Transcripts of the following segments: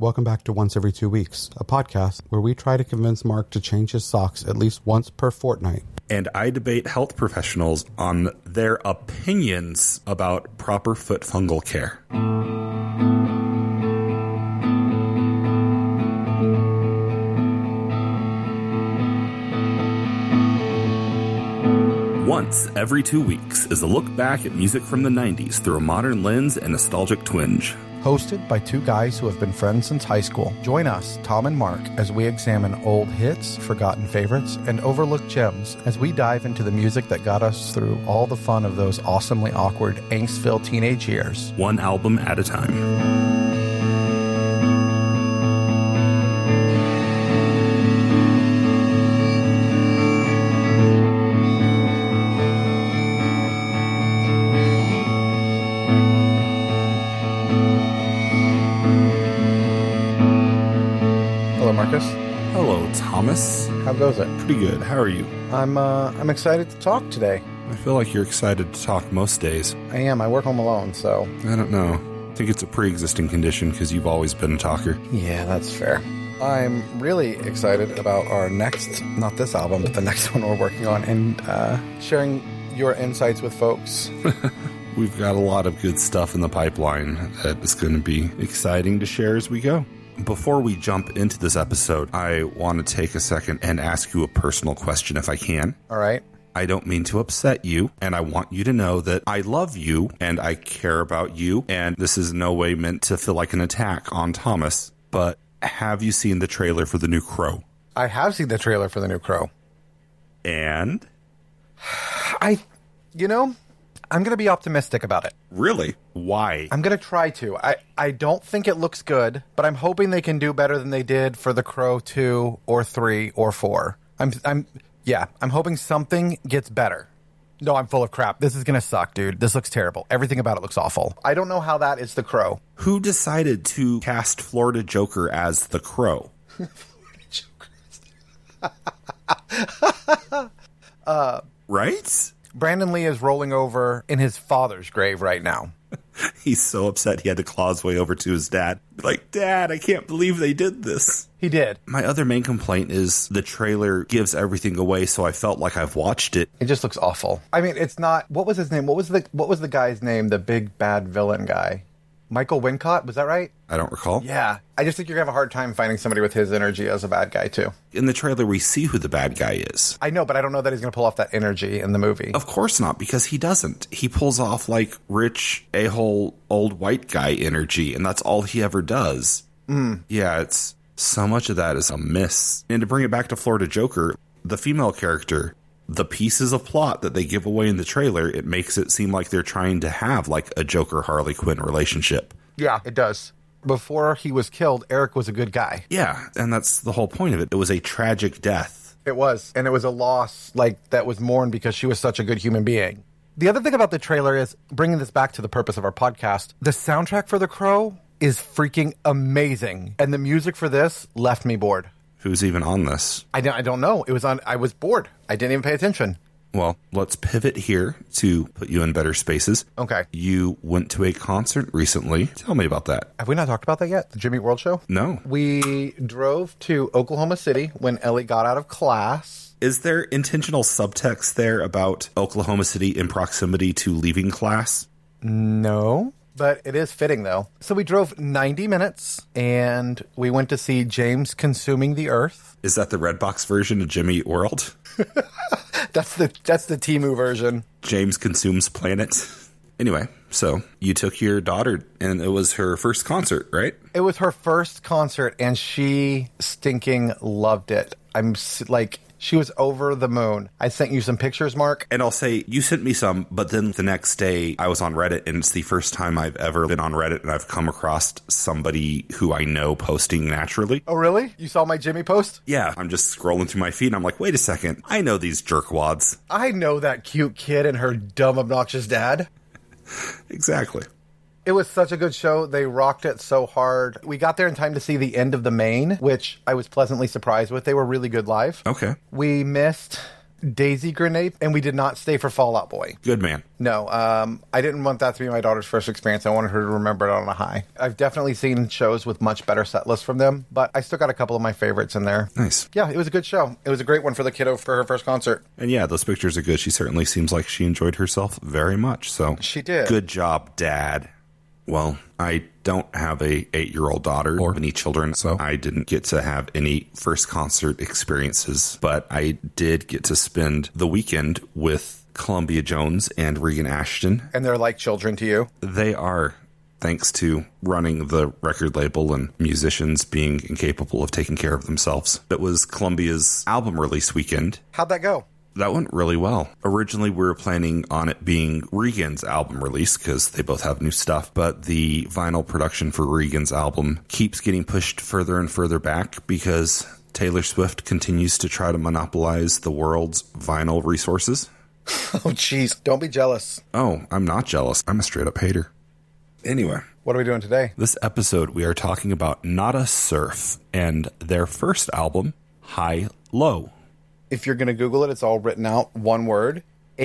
Welcome back to Once Every 2 Weeks, a podcast where we try to convince Mark to change his socks at least once per fortnight. And I debate health professionals on their opinions about proper foot fungal care. Once Every 2 Weeks is a look back at music from the 90s through a modern lens and nostalgic twinge. Hosted by two guys who have been friends since high school. Join us, Tom and Mark, as we examine old hits, forgotten favorites, and overlooked gems as we dive into the music that got us through all the fun of those awesomely awkward, angst-filled teenage years. One album at a time. Marcus. Hello, Thomas. How goes it? Pretty good. How are you? I'm excited to talk today. I feel like you're excited to talk most days. I am. I work home alone, so... I don't know. I think it's a pre-existing condition because you've always been a talker. Yeah, that's fair. I'm really excited about our next, not this album, but the next one we're working on, and sharing your insights with folks. We've got a lot of good stuff in the pipeline that is going to be exciting to share as we go. Before we jump into this episode, I want to take a second and ask you a personal question if I can. All right. I don't mean to upset you, and I want you to know that I love you and I care about you, and this is in no way meant to feel like an attack on Thomas, but have you seen the trailer for the new Crow? I have seen the trailer for the new Crow. And? I'm going to be optimistic about it. Really? Why? I'm going to try to. I don't think it looks good, but I'm hoping they can do better than they did for The Crow 2 or 3 or 4. I'm hoping something gets better. No, I'm full of crap. This is going to suck, dude. This looks terrible. Everything about it looks awful. I don't know how that is The Crow. Who decided to cast Florida Joker as The Crow? Right? Brandon Lee is rolling over in his father's grave right now. He's so upset he had to claw his way over to his dad. Like, Dad, I can't believe they did this. He did. My other main complaint is the trailer gives everything away, so I felt like I've watched it. It just looks awful. I mean, it's not... What was his name? What was the guy's name? The big bad villain guy? Michael Wincott? Was that right? I don't recall. Yeah. I just think you're going to have a hard time finding somebody with his energy as a bad guy, too. In the trailer, we see who the bad guy is. I know, but I don't know that he's going to pull off that energy in the movie. Of course not, because he doesn't. He pulls off, like, rich, a-hole, old white guy energy, and that's all he ever does. Yeah, it's... So much of that is a miss. And to bring it back to Florida Joker, the female character... The pieces of plot that they give away in the trailer, it makes it seem like they're trying to have, like, a Joker-Harley Quinn relationship. Yeah, it does. Before he was killed, Eric was a good guy. Yeah, and that's the whole point of it. It was a tragic death. It was. And it was a loss, like, that was mourned because she was such a good human being. The other thing about the trailer is, bringing this back to the purpose of our podcast, the soundtrack for The Crow is freaking amazing. And the music for this left me bored. Who's even on this? I don't know. It was on. I was bored. I didn't even pay attention. Well, let's pivot here to put you in better spaces. Okay. You went to a concert recently. Tell me about that. Have we not talked about that yet? The Jimmy World Show? No. We drove to Oklahoma City when Ellie got out of class. Is there intentional subtext there about Oklahoma City in proximity to leaving class? No. But it is fitting, though. So we drove 90 minutes, and we went to see James Consuming the Earth. Is that the Redbox version of Jimmy World? That's the Temu version. James Consumes Planet. Anyway, so you took your daughter, and it was her first concert, right? It was her first concert, and she stinking loved it. I'm like... She was over the moon. I sent you some pictures, Mark. And I'll say, you sent me some, but then the next day I was on Reddit, and it's the first time I've ever been on Reddit, and I've come across somebody who I know posting naturally. Oh, really? You saw my Jimmy post? Yeah, I'm just scrolling through my feed, and I'm like, wait a second. I know these jerkwads. I know that cute kid and her dumb, obnoxious dad. Exactly. It was such a good show. They rocked it so hard. We got there in time to see the end of the main, which I was pleasantly surprised with. They were really good live. Okay. We missed Daisy Grenade, and we did not stay for Fall Out Boy. Good man. No, I didn't want that to be my daughter's first experience. I wanted her to remember it on a high. I've definitely seen shows with much better set lists from them, but I still got a couple of my favorites in there. Nice. Yeah, it was a good show. It was a great one for the kiddo for her first concert. And yeah, those pictures are good. She certainly seems like she enjoyed herself very much. So she did. Good job, Dad. Well, I don't have a 8-year-old daughter or any children, so I didn't get to have any first concert experiences, but I did get to spend the weekend with Columbia Jones and Regan Ashton. And they're like children to you? They are, thanks to running the record label and musicians being incapable of taking care of themselves. It was Columbia's album release weekend. How'd that go? That went really well. Originally, we were planning on it being Regan's album release because they both have new stuff, but the vinyl production for Regan's album keeps getting pushed further and further back because Taylor Swift continues to try to monopolize the world's vinyl resources. Oh, jeez. Don't be jealous. Oh, I'm not jealous. I'm a straight-up hater. Anyway. What are we doing today? This episode, we are talking about Nada Surf and their first album, High Low. If you're going to Google it, it's all written out, one word,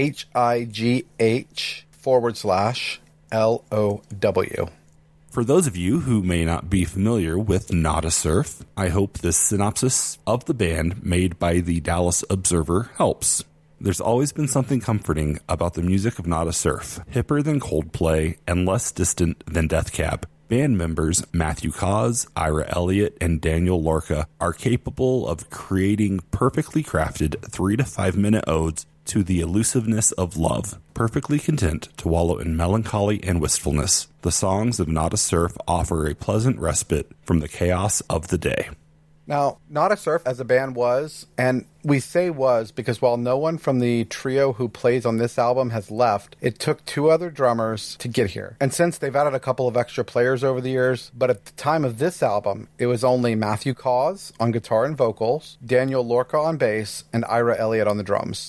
HIGH/LOW. For those of you who may not be familiar with Nada Surf, I hope this synopsis of the band made by the Dallas Observer helps. There's always been something comforting about the music of Nada Surf, hipper than Coldplay and less distant than Death Cab. Band members Matthew Cause, Ira Elliott, and Daniel Lorca are capable of creating perfectly crafted 3 to 5 minute odes to the elusiveness of love, perfectly content to wallow in melancholy and wistfulness. The songs of Nada Surf offer a pleasant respite from the chaos of the day. Now, Nada Surf as a band was, and we say was because while no one from the trio who plays on this album has left, it took 2 other drummers to get here. And since they've added a couple of extra players over the years, but at the time of this album, it was only Matthew Cause on guitar and vocals, Daniel Lorca on bass, and Ira Elliott on the drums.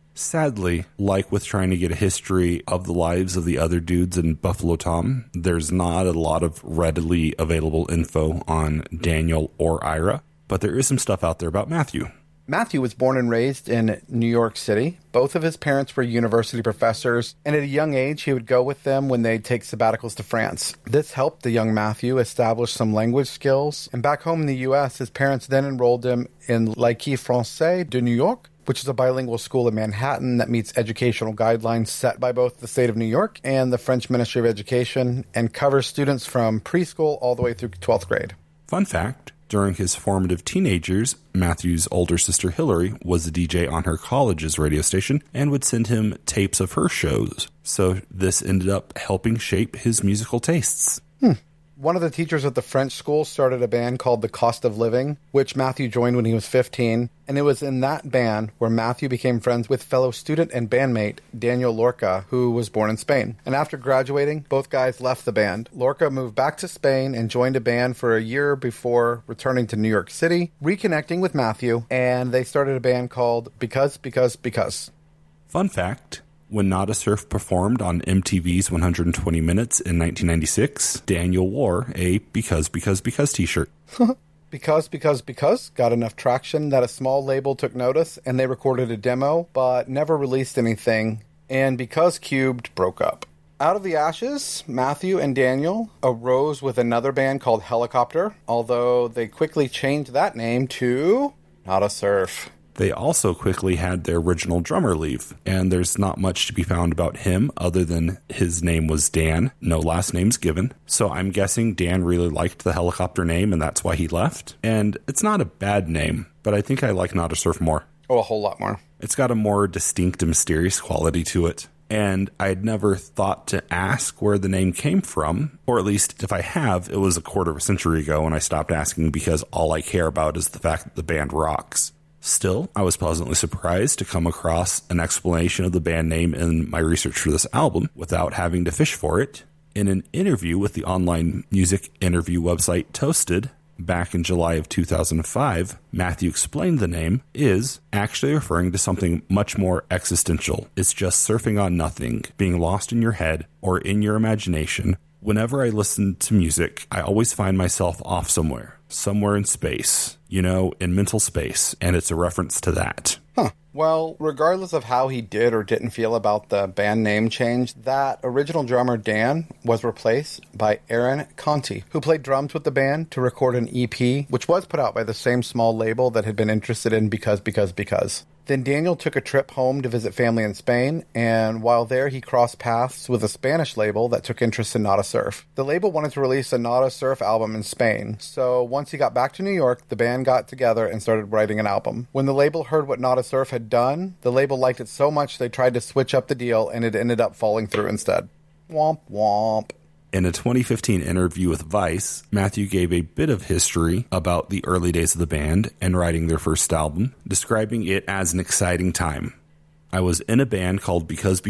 Sadly, like with trying to get a history of the lives of the other dudes in Buffalo Tom, there's not a lot of readily available info on Daniel or Ira, but there is some stuff out there about Matthew. Matthew was born and raised in New York City. Both of his parents were university professors, and at a young age, he would go with them when they'd take sabbaticals to France. This helped the young Matthew establish some language skills, and back home in the U.S., his parents then enrolled him in L'École Française de New York, which is a bilingual school in Manhattan that meets educational guidelines set by both the state of New York and the French Ministry of Education and covers students from preschool all the way through 12th grade. Fun fact, during his formative teenage years, Matthew's older sister Hillary was a DJ on her college's radio station and would send him tapes of her shows. So this ended up helping shape his musical tastes. One of the teachers at the French school started a band called The Cost of Living, which Matthew joined when he was 15, and it was in that band where Matthew became friends with fellow student and bandmate Daniel Lorca, who was born in Spain. And after graduating, both guys left the band. Lorca moved back to Spain and joined a band for a year before returning to New York City, reconnecting with Matthew, and they started a band called Because. Fun fact, when Nada Surf performed on MTV's 120 Minutes in 1996, Daniel wore a Because t-shirt. Because got enough traction that a small label took notice and they recorded a demo, but never released anything, and Because Cubed broke up. Out of the ashes, Matthew and Daniel arose with another band called Helicopter, although they quickly changed that name to Nada Surf. They also quickly had their original drummer leave, and there's not much to be found about him other than his name was Dan, no last names given. So I'm guessing Dan really liked the Helicopter name and that's why he left. And it's not a bad name, but I think I like Nada Surf more. Oh, a whole lot more. It's got a more distinct and mysterious quality to it. And I had never thought to ask where the name came from, or at least if I have, it was a quarter of a century ago and I stopped asking because all I care about is the fact that the band rocks. Still, I was pleasantly surprised to come across an explanation of the band name in my research for this album without having to fish for it. In an interview with the online music interview website Toasted back in July of 2005, Matthew explained the name is actually referring to something much more existential. It's just surfing on nothing, being lost in your head or in your imagination. Whenever I listen to music, I always find myself off somewhere in space, in mental space, and it's a reference to that. Well, regardless of how he did or didn't feel about the band name change, that original drummer Dan was replaced by Aaron Conti, who played drums with the band to record an EP, which was put out by the same small label that had been interested in Because. Then Daniel took a trip home to visit family in Spain, and while there he crossed paths with a Spanish label that took interest in Nada Surf. The label wanted to release a Nada Surf album in Spain, so once he got back to New York, the band got together and started writing an album. When the label heard what Nada Surf had done, the label liked it so much they tried to switch up the deal, and it ended up falling through instead. Womp womp. In a 2015 interview with Vice, Matthew gave a bit of history about the early days of the band and writing their first album, describing it as an exciting time. I was in a band called Because,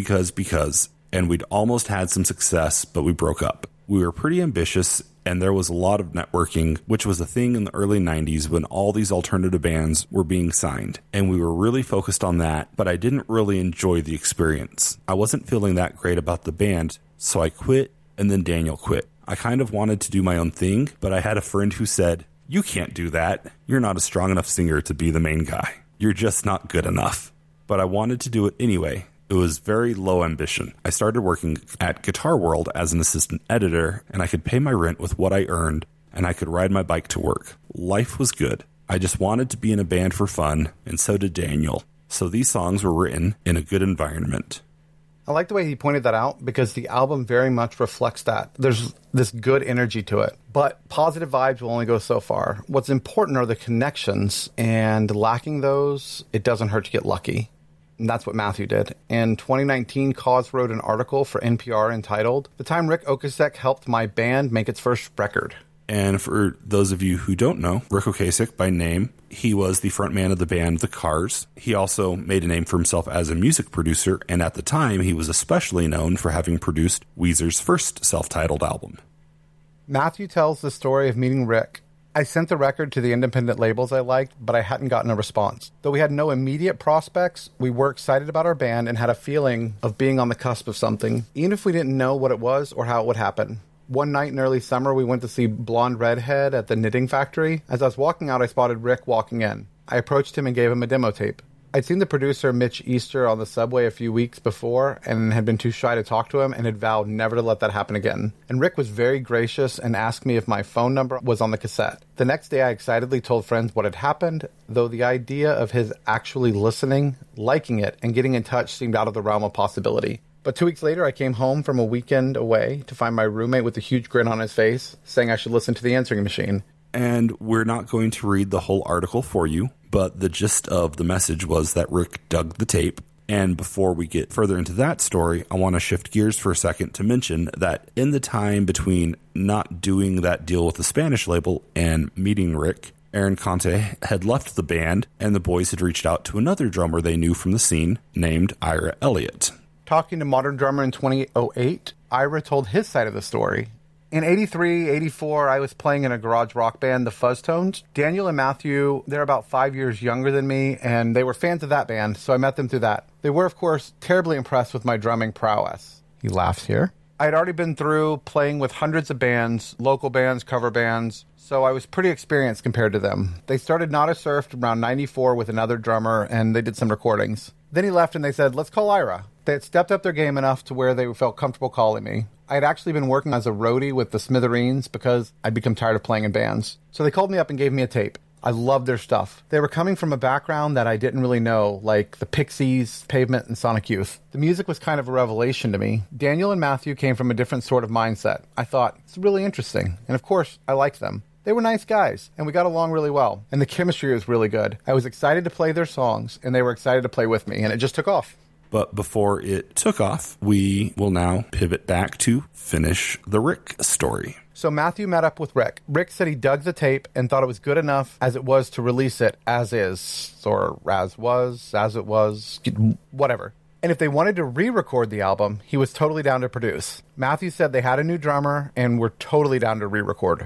and we'd almost had some success, but we broke up. We were pretty ambitious, and there was a lot of networking, which was a thing in the early 90s when all these alternative bands were being signed. And we were really focused on that, but I didn't really enjoy the experience. I wasn't feeling that great about the band, so I quit. And then Daniel quit. I kind of wanted to do my own thing, but I had a friend who said, "You can't do that. You're not a strong enough singer to be the main guy. You're just not good enough." But I wanted to do it anyway. It was very low ambition. I started working at Guitar World as an assistant editor, and I could pay my rent with what I earned, and I could ride my bike to work. Life was good. I just wanted to be in a band for fun, and so did Daniel. So these songs were written in a good environment. I like the way he pointed that out because the album very much reflects that. There's this good energy to it, but positive vibes will only go so far. What's important are the connections, and lacking those, it doesn't hurt to get lucky. And that's what Matthew did. In 2019, Cause wrote an article for NPR entitled, "The Time Ric Ocasek Helped My Band Make Its First Record." And for those of you who don't know, Ric Ocasek by name, he was the frontman of the band The Cars. He also made a name for himself as a music producer, and at the time, he was especially known for having produced Weezer's first self-titled album. Matthew tells the story of meeting Rick. "I sent the record to the independent labels I liked, but I hadn't gotten a response. Though we had no immediate prospects, we were excited about our band and had a feeling of being on the cusp of something, even if we didn't know what it was or how it would happen. One night in early summer, we went to see Blonde Redhead at the Knitting Factory. As I was walking out, I spotted Rick walking in. I approached him and gave him a demo tape. I'd seen the producer, Mitch Easter, on the subway a few weeks before and had been too shy to talk to him and had vowed never to let that happen again. And Rick was very gracious and asked me if my phone number was on the cassette. The next day, I excitedly told friends what had happened, though the idea of his actually listening, liking it, and getting in touch seemed out of the realm of possibility. But 2 weeks later, I came home from a weekend away to find my roommate with a huge grin on his face, saying I should listen to The Answering Machine." And we're not going to read the whole article for you, but the gist of the message was that Rick dug the tape. And before we get further into that story, I want to shift gears for a second to mention that in the time between not doing that deal with the Spanish label and meeting Rick, Aaron Conte had left the band, and the boys had reached out to another drummer they knew from the scene named Ira Elliott. Talking to Modern Drummer in 2008, Ira told his side of the story. "In 83, 84, I was playing in a garage rock band, the Fuzztones. Daniel and Matthew, they're about 5 years younger than me, and they were fans of that band, so I met them through that. They were, of course, terribly impressed with my drumming prowess." He laughs here. "I had already been through playing with hundreds of bands, local bands, cover bands, so I was pretty experienced compared to them. They started Nada Surf around 94 with another drummer, and they did some recordings. Then he left and they said, let's call Ira. They had stepped up their game enough to where they felt comfortable calling me. I had actually been working as a roadie with the Smithereens because I'd become tired of playing in bands. So they called me up and gave me a tape. I loved their stuff. They were coming from a background that I didn't really know, like the Pixies, Pavement, and Sonic Youth. The music was kind of a revelation to me. Daniel and Matthew came from a different sort of mindset. I thought, it's really interesting. And of course, I liked them. They were nice guys, and we got along really well. And the chemistry was really good. I was excited to play their songs, and they were excited to play with me, and it just took off. But before it took off, we will now pivot back to finish the Rick story. So Matthew met up with Rick. Rick said he dug the tape and thought it was good enough as it was to release it as is, or as was, as it was, whatever. And if they wanted to re-record the album, he was totally down to produce. Matthew said they had a new drummer and were totally down to re-record.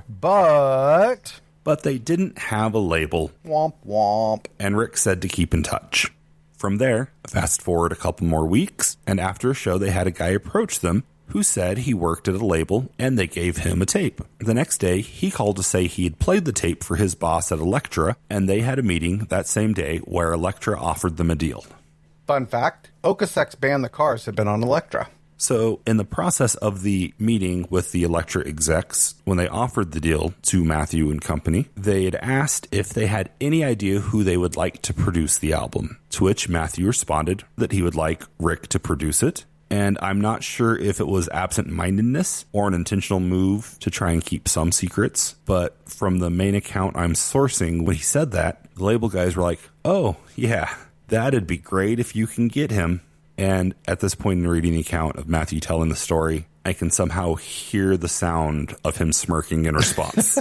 But they didn't have a label. Womp womp. And Rick said to keep in touch. From there, fast forward a couple more weeks, and after a show, they had a guy approach them who said he worked at a label and they gave him a tape. The next day, he called to say he had played the tape for his boss at Elektra, and they had a meeting that same day where Elektra offered them a deal. Fun fact, Okasek's band The Cars had been on Elektra. So, in the process of the meeting with the Elektra execs, when they offered the deal to Matthew and company, they had asked if they had any idea who they would like to produce the album, to which Matthew responded that he would like Rick to produce it. And I'm not sure if it was absent-mindedness or an intentional move to try and keep some secrets, but from the main account I'm sourcing, when he said that, the label guys were like, oh, yeah, that'd be great if you can get him. And at this point in reading the account of Matthew telling the story, I can somehow hear the sound of him smirking in response.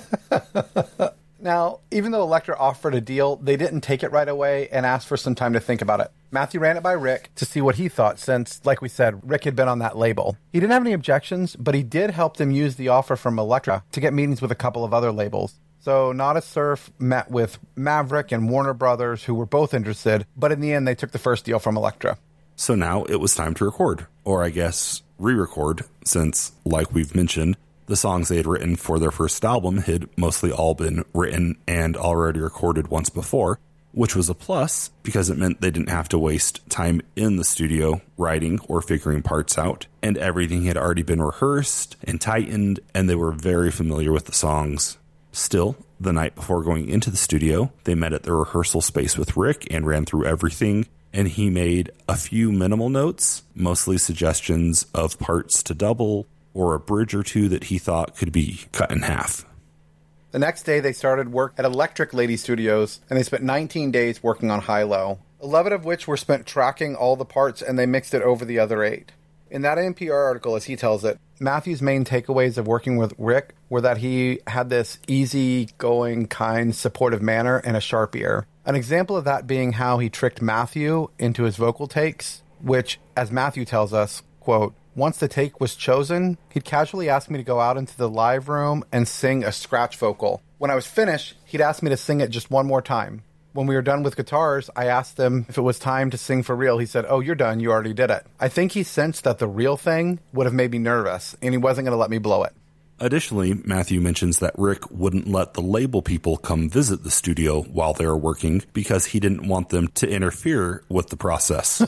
Now, even though Elektra offered a deal, they didn't take it right away and asked for some time to think about it. Matthew ran it by Rick to see what he thought since, like we said, Rick had been on that label. He didn't have any objections, but he did help them use the offer from Elektra to get meetings with a couple of other labels. So Nada Surf met with Maverick and Warner Brothers, who were both interested, but in the end, they took the first deal from Elektra. So now it was time to record, or I guess re-record, since, like we've mentioned, the songs they had written for their first album had mostly all been written and already recorded once before, which was a plus because it meant they didn't have to waste time in the studio writing or figuring parts out, and everything had already been rehearsed and tightened, and they were very familiar with the songs. Still, the night before going into the studio, they met at the rehearsal space with Rick and ran through everything, and he made a few minimal notes, mostly suggestions of parts to double or a bridge or two that he thought could be cut in half. The next day, they started work at Electric Lady Studios, and they spent 19 days working on High Low, 11 of which were spent tracking all the parts, and they mixed it over the other 8. In that NPR article, as he tells it, Matthew's main takeaways of working with Rick were that he had this easy-going, kind, supportive manner and a sharp ear. An example of that being how he tricked Matthew into his vocal takes, which, as Matthew tells us, quote, once the take was chosen, he'd casually ask me to go out into the live room and sing a scratch vocal. When I was finished, he'd ask me to sing it just one more time. When we were done with guitars, I asked him if it was time to sing for real. He said, oh, you're done. You already did it. I think he sensed that the real thing would have made me nervous, and he wasn't going to let me blow it. Additionally, Matthew mentions that Rick wouldn't let the label people come visit the studio while they were working because he didn't want them to interfere with the process.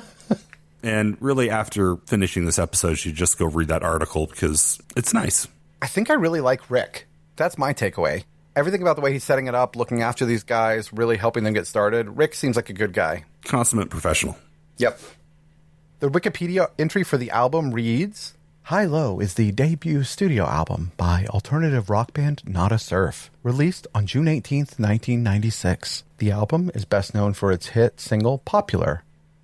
And really, after finishing this episode, you should just go read that article because it's nice. I think I really like Rick. That's my takeaway. Everything about the way he's setting it up, looking after these guys, really helping them get started. Rick seems like a good guy. Consummate professional. Yep. The Wikipedia entry for the album reads, High Low is the debut studio album by alternative rock band Nada Surf, released on June 18th, 1996. The album is best known for its hit single, Popular.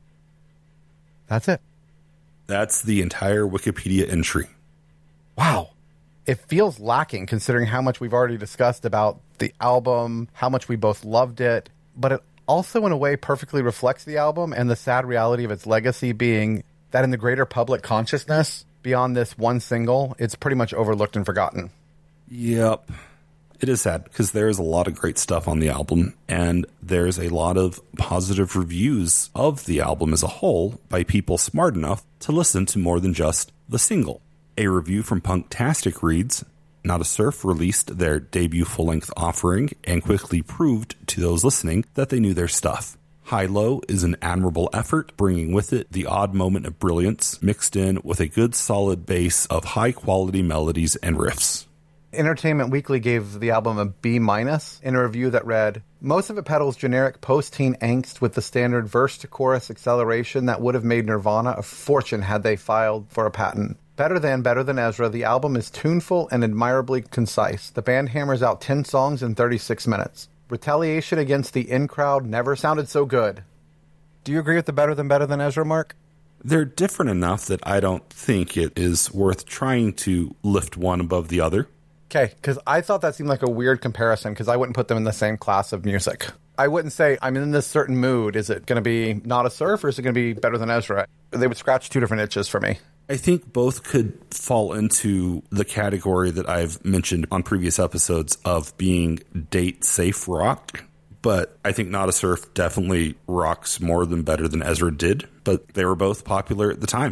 That's it. That's the entire Wikipedia entry. Wow. It feels lacking considering how much we've already discussed about the album, how much we both loved it, but it also in a way perfectly reflects the album and the sad reality of its legacy being that in the greater public consciousness, beyond this one single, it's pretty much overlooked and forgotten. Yep. It is sad because there's a lot of great stuff on the album, and there's a lot of positive reviews of the album as a whole by people smart enough to listen to more than just the single. A review from Punktastic reads, Nada Surf released their debut full-length offering and quickly proved to those listening that they knew their stuff. High Low is an admirable effort, bringing with it the odd moment of brilliance mixed in with a good solid base of high-quality melodies and riffs. Entertainment Weekly gave the album a B- in a review that read, most of it peddles generic post-teen angst with the standard verse-to-chorus acceleration that would have made Nirvana a fortune had they filed for a patent. Better than Ezra, the album is tuneful and admirably concise. The band hammers out 10 songs in 36 minutes. Retaliation against the in-crowd never sounded so good. Do you agree with the better than Ezra, Mark? They're different enough that I don't think it is worth trying to lift one above the other. Okay, because I thought that seemed like a weird comparison because I wouldn't put them in the same class of music. I wouldn't say, I'm in this certain mood. Is it going to be Nada Surf or is it going to be Better Than Ezra? They would scratch two different itches for me. I think both could fall into the category that I've mentioned on previous episodes of being date-safe rock. But I think Nada Surf definitely rocks more than Better Than Ezra did. But they were both popular at the time.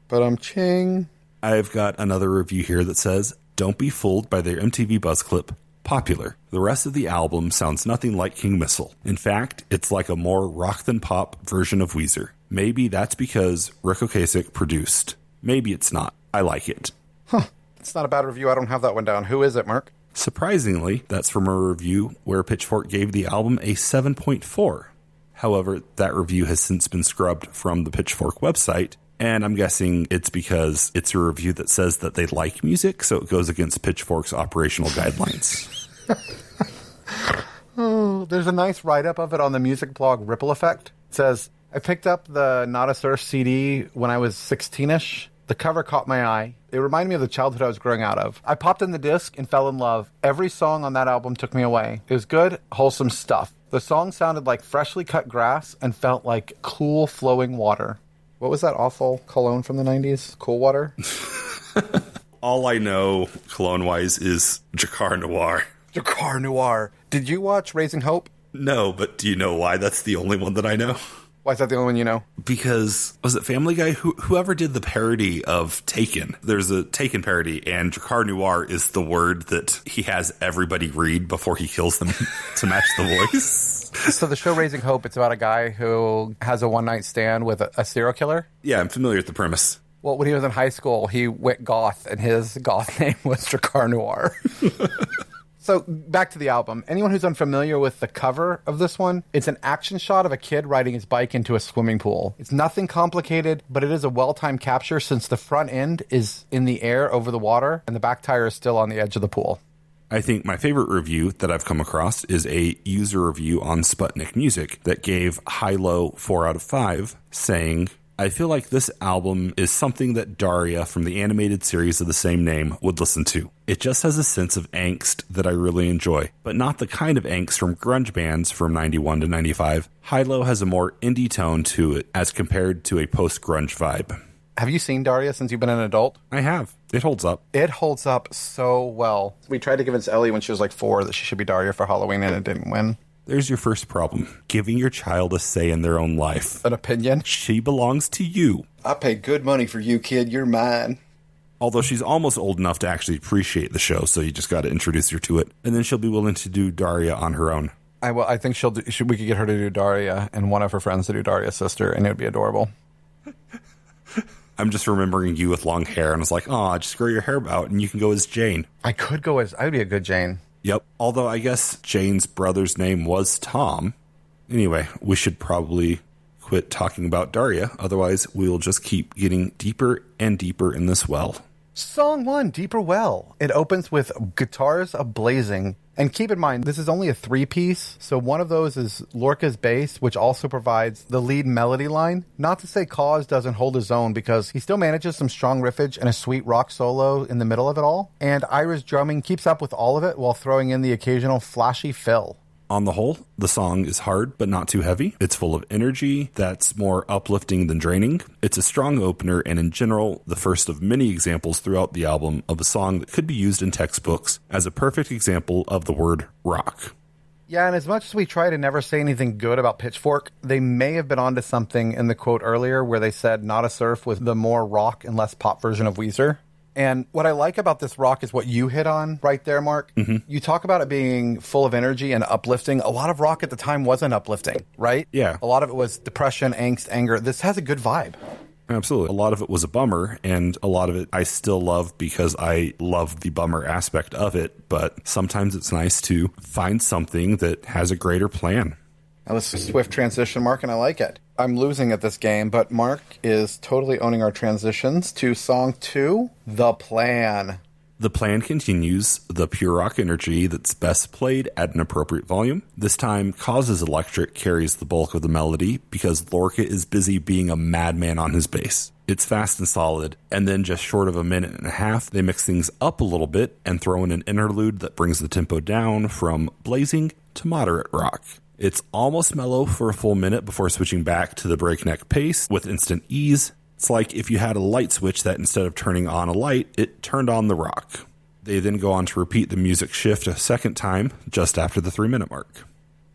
But ching. I've got another review here that says, don't be fooled by their MTV buzz clip. Popular. The rest of the album sounds nothing like King Missile. In fact, it's like a more rock than pop version of Weezer. Maybe that's because Rick Ocasek produced. Maybe it's not. I like it. It's not a bad review. I don't have that one down. Who is it, Mark? Surprisingly, that's from a review where Pitchfork gave the album a 7.4. However, that review has since been scrubbed from the Pitchfork website, and I'm guessing it's because it's a review that says that they like music, so it goes against Pitchfork's operational guidelines. Oh, there's a nice write-up of it on the music blog Ripple Effect. It says, I picked up the Not a Surf CD when I was 16-ish. The cover caught my eye. It reminded me of the childhood I was growing out of. I popped in the disc and fell in love. Every song on that album took me away. It was good, wholesome stuff. The song sounded like freshly cut grass and felt like cool flowing water. What was that awful cologne from the 90s? Cool Water? All I know, cologne-wise, is Jacquard Noir. Jacquard Noir. Did you watch Raising Hope? No, but do you know why that's the only one that I know? Why is that the only one you know? Because, was it Family Guy? Whoever did the parody of Taken. There's a Taken parody, and Jacquard Noir is the word that he has everybody read before he kills them to match the voice. So the show Raising Hope, it's about a guy who has a one-night stand with a serial killer? Yeah, I'm familiar with the premise. Well, when he was in high school, he went goth, and his goth name was Jacquard Noir. So, back to the album. Anyone who's unfamiliar with the cover of this one, it's an action shot of a kid riding his bike into a swimming pool. It's nothing complicated, but it is a well-timed capture since the front end is in the air over the water, and the back tire is still on the edge of the pool. I think my favorite review that I've come across is a user review on Sputnik Music that gave High-Low 4 out of 5, saying, I feel like this album is something that Daria from the animated series of the same name would listen to. It just has a sense of angst that I really enjoy, but not the kind of angst from grunge bands from 91 to 95. High-Low has a more indie tone to it as compared to a post-grunge vibe. Have you seen Daria since you've been an adult? I have. It holds up. It holds up so well. We tried to convince Ellie when she was like 4 that she should be Daria for Halloween, and it didn't win. There's your first problem. Giving your child a say in their own life. An opinion? She belongs to you. I paid good money for you, kid. You're mine. Although she's almost old enough to actually appreciate the show, so you just got to introduce her to it. And then she'll be willing to do Daria on her own. I think we could get her to do Daria and one of her friends to do Daria's sister, and it would be adorable. I'm just remembering you with long hair, and I was like, aw, just grow your hair out, and you can go as Jane. I would be a good Jane. Yep. Although I guess Jane's brother's name was Tom. Anyway, we should probably quit talking about Daria. Otherwise, we'll just keep getting deeper and deeper in this well. Song 1, Deeper Well. It opens with guitars a-blazing. And keep in mind, this is only a 3-piece, so one of those is Lorca's bass, which also provides the lead melody line. Not to say Cause doesn't hold his own, because he still manages some strong riffage and a sweet rock solo in the middle of it all. And Ira's drumming keeps up with all of it while throwing in the occasional flashy fill. On the whole, the song is hard but not too heavy. It's full of energy that's more uplifting than draining. It's a strong opener and in general, the first of many examples throughout the album of a song that could be used in textbooks as a perfect example of the word rock. Yeah, and as much as we try to never say anything good about Pitchfork, they may have been onto something in the quote earlier where they said Not a Surf was the more rock and less pop version of Weezer. And what I like about this rock is what you hit on right there, Mark. Mm-hmm. You talk about it being full of energy and uplifting. A lot of rock at the time wasn't uplifting, right? Yeah. A lot of it was depression, angst, anger. This has a good vibe. Absolutely. A lot of it was a bummer, and a lot of it I still love because I love the bummer aspect of it. But sometimes it's nice to find something that has a greater plan. That was a swift transition, Mark, and I like it. I'm losing at this game, but Mark is totally owning our transitions to song 2, The Plan. The Plan continues the pure rock energy that's best played at an appropriate volume. This time, Cause's electric carries the bulk of the melody because Lorca is busy being a madman on his bass. It's fast and solid, and then just short of a minute and a half, they mix things up a little bit and throw in an interlude that brings the tempo down from blazing to moderate rock. It's almost mellow for a full minute before switching back to the breakneck pace with instant ease. It's like if you had a light switch that instead of turning on a light, it turned on the rock. They then go on to repeat the music shift a second time just after the 3-minute mark.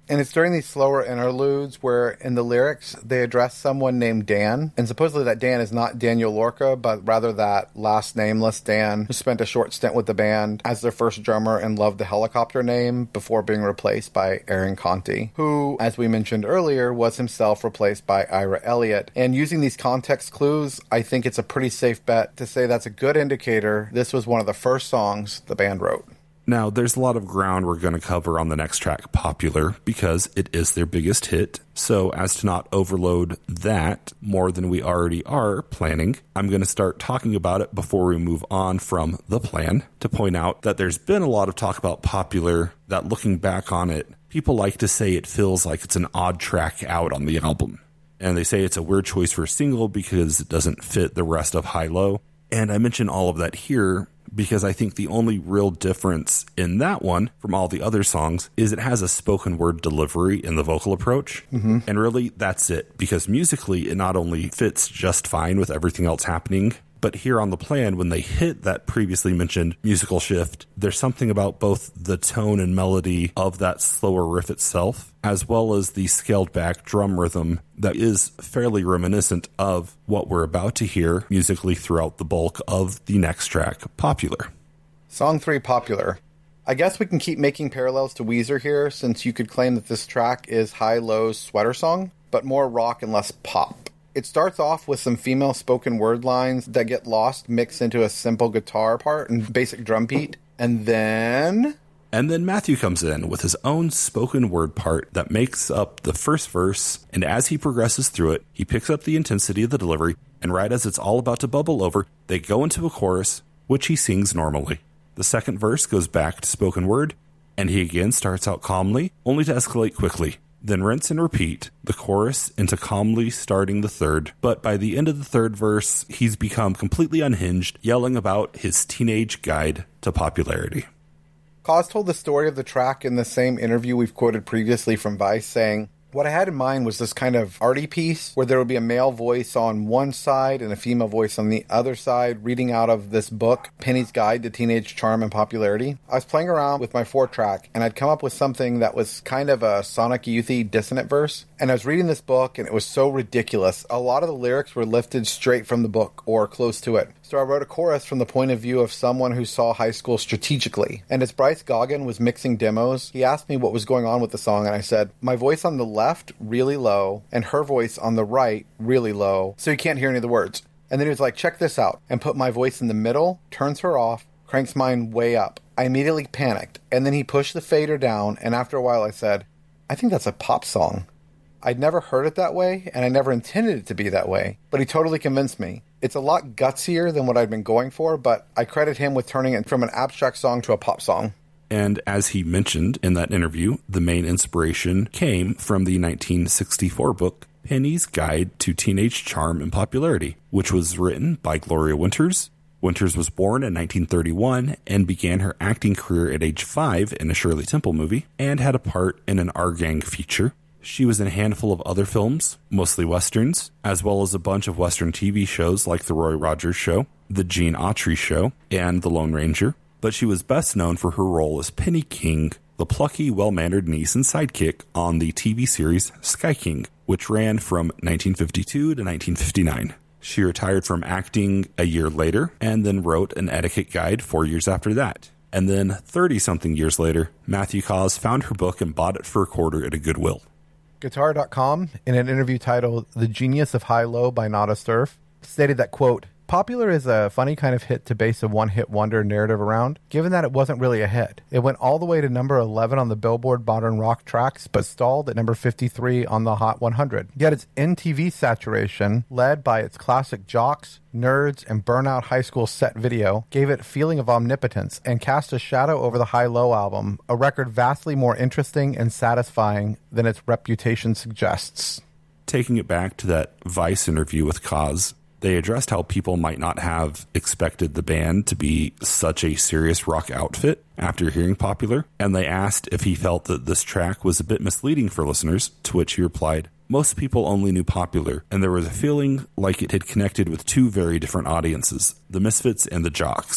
And it's during these slower interludes where in the lyrics they address someone named Dan. And supposedly that Dan is not Daniel Lorca, but rather that last nameless Dan who spent a short stint with the band as their first drummer and loved the Helicopter name before being replaced by Aaron Conti, who, as we mentioned earlier, was himself replaced by Ira Elliott. And using these context clues, I think it's a pretty safe bet to say that's a good indicator this was one of the first songs the band wrote. Now, there's a lot of ground we're going to cover on the next track, Popular, because it is their biggest hit. So as to not overload that more than we already are planning, I'm going to start talking about it before we move on from the plan to point out that there's been a lot of talk about Popular that looking back on it, people like to say it feels like it's an odd track out on the album. And they say it's a weird choice for a single because it doesn't fit the rest of High Low. And I mention all of that here because I think the only real difference in that one from all the other songs is it has a spoken word delivery in the vocal approach. Mm-hmm. And really, that's it. Because musically, it not only fits just fine with everything else happening, but here on the plan, when they hit that previously mentioned musical shift, there's something about both the tone and melody of that slower riff itself, as well as the scaled back drum rhythm that is fairly reminiscent of what we're about to hear musically throughout the bulk of the next track, Popular. Song 3, Popular. I guess we can keep making parallels to Weezer here, since you could claim that this track is High Low's sweater song, but more rock and less pop. It starts off with some female spoken word lines that get lost, mixed into a simple guitar part and basic drum beat. And then Matthew comes in with his own spoken word part that makes up the first verse. And as he progresses through it, he picks up the intensity of the delivery. And right as it's all about to bubble over, they go into a chorus, which he sings normally. The second verse goes back to spoken word, and he again starts out calmly, only to escalate quickly. Then rinse and repeat the chorus into calmly starting the third. But by the end of the third verse, he's become completely unhinged, yelling about his teenage guide to popularity. Cause told the story of the track in the same interview we've quoted previously from Vice, saying, "What I had in mind was this kind of arty piece where there would be a male voice on one side and a female voice on the other side reading out of this book, Penny's Guide to Teenage Charm and Popularity. I was playing around with my 4-track and I'd come up with something that was kind of a Sonic Youth-y dissonant verse. And I was reading this book and it was so ridiculous. A lot of the lyrics were lifted straight from the book or close to it. So I wrote a chorus from the point of view of someone who saw high school strategically. And as Bryce Goggin was mixing demos, he asked me what was going on with the song, and I said, my voice on the left, really low, and her voice on the right, really low, so you can't hear any of the words. And then he was like, check this out, and put my voice in the middle, turns her off, cranks mine way up. I immediately panicked, and then he pushed the fader down, and after a while I said, I think that's a pop song. I'd never heard it that way, and I never intended it to be that way, but he totally convinced me. It's a lot gutsier than what I'd been going for, but I credit him with turning it from an abstract song to a pop song. And as he mentioned in that interview, the main inspiration came from the 1964 book, Penny's Guide to Teenage Charm and Popularity, which was written by Gloria Winters. Winters was born in 1931 and began her acting career at age 5 in a Shirley Temple movie, and had a part in an Our Gang feature. She was in a handful of other films, mostly Westerns, as well as a bunch of Western TV shows like The Roy Rogers Show, The Gene Autry Show, and The Lone Ranger. But she was best known for her role as Penny King, the plucky, well-mannered niece and sidekick on the TV series Sky King, which ran from 1952 to 1959. She retired from acting a year later and then wrote an etiquette guide 4 years after that. And then 30-something years later, Matthew Caws found her book and bought it for $0.25 at a Goodwill. Guitar.com, in an interview titled The Genius of High Low by Nada Surf, stated that, quote, Popular is a funny kind of hit to base a one-hit wonder narrative around, given that it wasn't really a hit. It went all the way to number 11 on the Billboard Modern Rock Tracks, but stalled at number 53 on the Hot 100. Yet its MTV saturation, led by its classic jocks, nerds, and burnout high school set video, gave it a feeling of omnipotence and cast a shadow over the High Low album, a record vastly more interesting and satisfying than its reputation suggests. Taking it back to that Vice interview with Caws, they addressed how people might not have expected the band to be such a serious rock outfit after hearing Popular, and they asked if he felt that this track was a bit misleading for listeners, to which he replied, most people only knew Popular, and there was a feeling like it had connected with two very different audiences, the Misfits and the Jocks.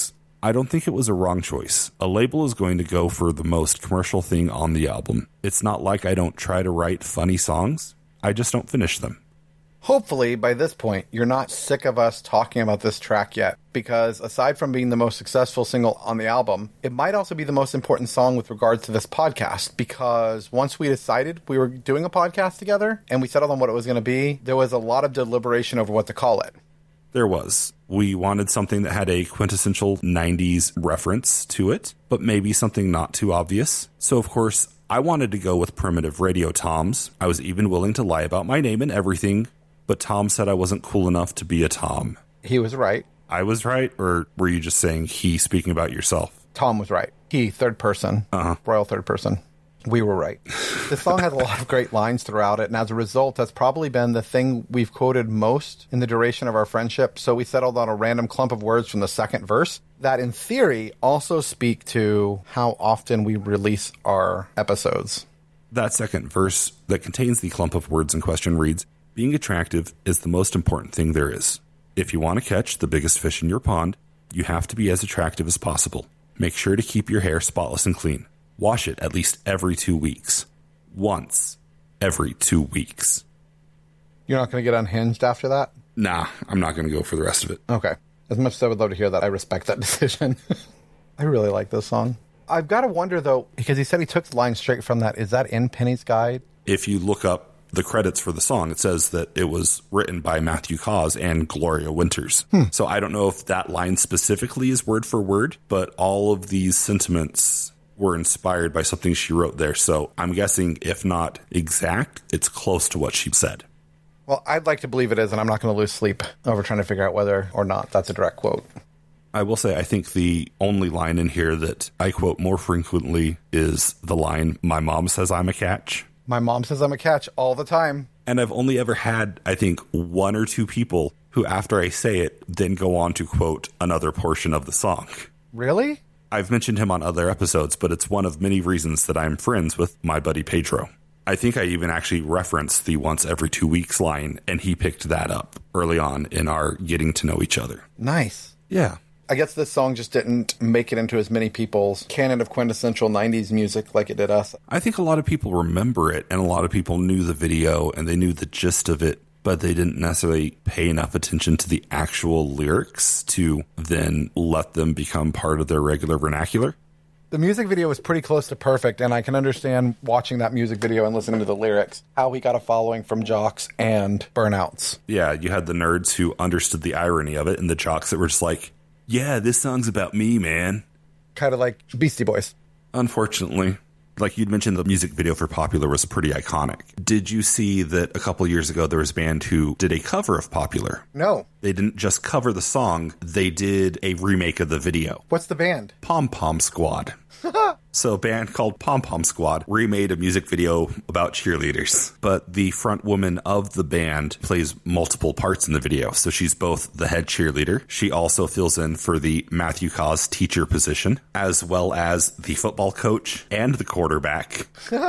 I don't think it was a wrong choice. A label is going to go for the most commercial thing on the album. It's not like I don't try to write funny songs. I just don't finish them. Hopefully, by this point, you're not sick of us talking about this track yet, because aside from being the most successful single on the album, it might also be the most important song with regards to this podcast, because once we decided we were doing a podcast together and we settled on what it was going to be, there was a lot of deliberation over what to call it. There was. We wanted something that had a quintessential 90s reference to it, but maybe something not too obvious. So, of course, I wanted to go with Primitive Radio Toms. I was even willing to lie about my name and everything, but Tom said I wasn't cool enough to be a Tom. He was right. I was right, or were you just saying he speaking about yourself? Tom was right. He, third person, royal third person. We were right. This song has a lot of great lines throughout it, and as a result, that's probably been the thing we've quoted most in the duration of our friendship, so we settled on a random clump of words from the second verse that, in theory, also speak to how often we release our episodes. That second verse that contains the clump of words in question reads, "Being attractive is the most important thing there is. If you want to catch the biggest fish in your pond, you have to be as attractive as possible. Make sure to keep your hair spotless and clean. Wash it at least every 2 weeks. Once every 2 weeks." You're not going to get unhinged after that? Nah, I'm not going to go for the rest of it. Okay. As much as I would love to hear that, I respect that decision. I really like this song. I've got to wonder, though, because he said he took the line straight from that. Is that in Penny's Guide? If you look up the credits for the song, it says that it was written by Matthew Caws and Gloria Winters. So I don't know if that line specifically is word for word, but all of these sentiments were inspired by something she wrote there. So I'm guessing, if not exact, it's close to what she said. Well, I'd like to believe it is, and I'm not going to lose sleep over trying to figure out whether or not that's a direct quote. I will say, I think the only line in here that I quote more frequently is the line, "My mom says I'm a catch." My mom says I'm a catch all the time. And I've only ever had, I think, 1 or 2 people who, after I say it, then go on to quote another portion of the song. Really? I've mentioned him on other episodes, but it's one of many reasons that I'm friends with my buddy Pedro. I think I even actually referenced the once every 2 weeks line, and he picked that up early on in our getting to know each other. Nice. Yeah. I guess this song just didn't make it into as many people's canon of quintessential 90s music like it did us. I think a lot of people remember it, and a lot of people knew the video, and they knew the gist of it, but they didn't necessarily pay enough attention to the actual lyrics to then let them become part of their regular vernacular. The music video was pretty close to perfect, and I can understand watching that music video and listening to the lyrics, how he got a following from jocks and burnouts. Yeah, you had the nerds who understood the irony of it, and the jocks that were just like, yeah, this song's about me, man. Kind of like Beastie Boys. Unfortunately. Like you'd mentioned, the music video for Popular was pretty iconic. Did you see that a couple years ago there was a band who did a cover of Popular? No. They didn't just cover the song, they did a remake of the video. What's the band? Pom Pom Squad. So a band called Pom Pom Squad remade a music video about cheerleaders. But the front woman of the band plays multiple parts in the video. So she's both the head cheerleader. She also fills in for the Matthew Caws teacher position, as well as the football coach and the quarterback.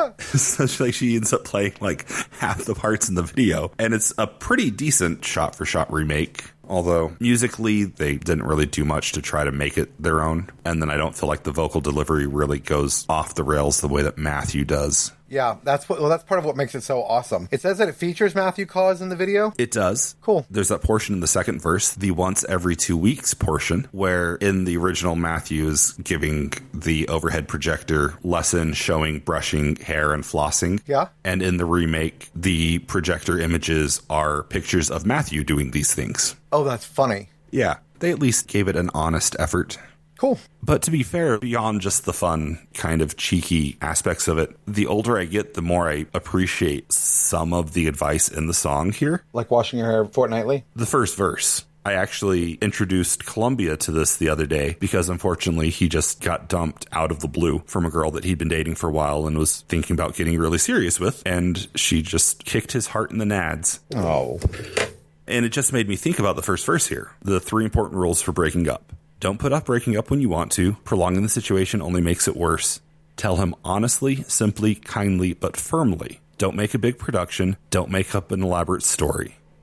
So she ends up playing like half the parts in the video. And it's a pretty decent shot-for-shot remake. Although musically, they didn't really do much to try to make it their own. And then I don't feel like the vocal delivery really goes off the rails the way that Matthew does. Yeah, that's part of what makes it so awesome. It says that it features Matthew Caws in the video. It does. Cool. There's that portion in the second verse, the once every 2 weeks portion, where in the original Matthew is giving the overhead projector lesson showing brushing hair and flossing. Yeah. And in the remake, the projector images are pictures of Matthew doing these things. Oh, that's funny. Yeah. They at least gave it an honest effort. Cool. But to be fair, beyond just the fun, kind of cheeky aspects of it, the older I get, the more I appreciate some of the advice in the song here. Like washing your hair fortnightly? The first verse. I actually introduced Columbia to this the other day because unfortunately he just got dumped out of the blue from a girl that he'd been dating for a while and was thinking about getting really serious with. And she just kicked his heart in the nads. Oh. And it just made me think about the first verse here. The 3 important rules for breaking up. Don't put up breaking up when you want to. Prolonging the situation only makes it worse. Tell him honestly, simply, kindly, but firmly. Don't make a big production. Don't make up an elaborate story.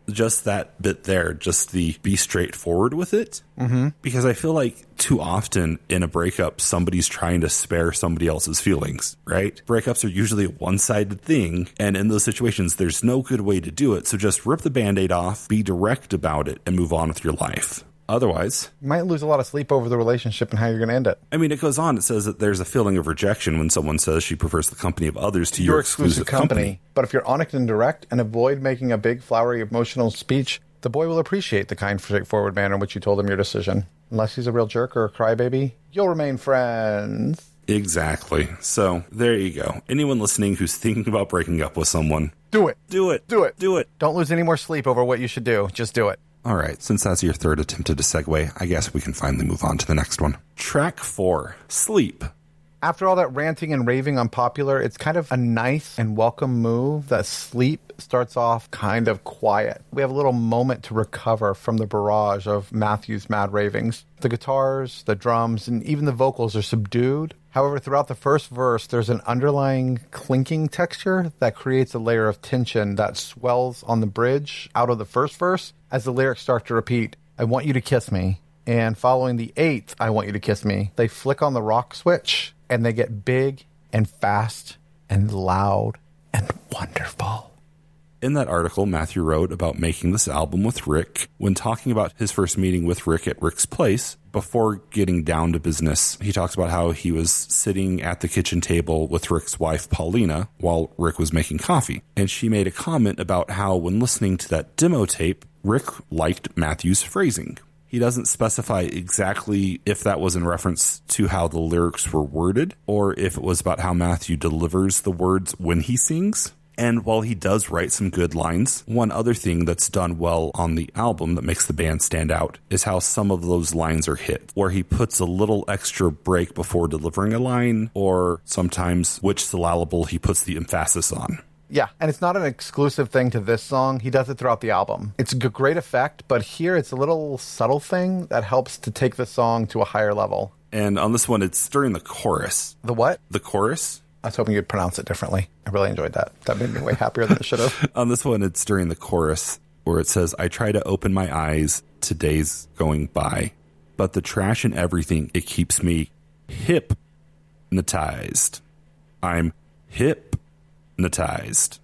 just that bit there, just the be straightforward with it. Mm-hmm. Because I feel like too often in a breakup, somebody's trying to spare somebody else's feelings, right? Breakups are usually a one-sided thing. And in those situations, there's no good way to do it. So just rip the Band-Aid off, be direct about it, and move on with your life. Otherwise, you might lose a lot of sleep over the relationship and how you're going to end it. I mean, it goes on. It says that there's a feeling of rejection when someone says she prefers the company of others to your exclusive company. But if you're honest and direct and avoid making a big, flowery, emotional speech, the boy will appreciate the kind, straightforward manner in which you told him your decision. Unless he's a real jerk or a crybaby, you'll remain friends. Exactly. So there you go. Anyone listening who's thinking about breaking up with someone, do it. Do it. Do it. Do it. Don't lose any more sleep over what you should do. Just do it. All right, since that's your third attempt at a segue, I guess we can finally move on to the next one. Track 4, Sleep. After all that ranting and raving on Popular, it's kind of a nice and welcome move that Sleep starts off kind of quiet. We have a little moment to recover from the barrage of Matthew's mad ravings. The guitars, the drums, and even the vocals are subdued. However, throughout the first verse, there's an underlying clinking texture that creates a layer of tension that swells on the bridge out of the first verse as the lyrics start to repeat, I want you to kiss me. And following the 8th, I want you to kiss me, they flick on the rock switch and they get big and fast and loud and wonderful. In that article, Matthew wrote about making this album with Rick. When talking about his first meeting with Rick at Rick's place, before getting down to business, he talks about how he was sitting at the kitchen table with Rick's wife, Paulina, while Rick was making coffee. And she made a comment about how when listening to that demo tape, Rick liked Matthew's phrasing. He doesn't specify exactly if that was in reference to how the lyrics were worded or if it was about how Matthew delivers the words when he sings. And while he does write some good lines, one other thing that's done well on the album that makes the band stand out is how some of those lines are hit, where he puts a little extra break before delivering a line, or sometimes which syllable he puts the emphasis on. Yeah, and it's not an exclusive thing to this song. He does it throughout the album. It's a great effect, but here it's a little subtle thing that helps to take the song to a higher level. And on this one, it's during the chorus. The what? The chorus. I was hoping you'd pronounce it differently. I really enjoyed that. That made me way happier than it should have. On this one, it's during the chorus where it says, I try to open my eyes to days going by, but the trash and everything, it keeps me hypnotized. I'm hypnotized.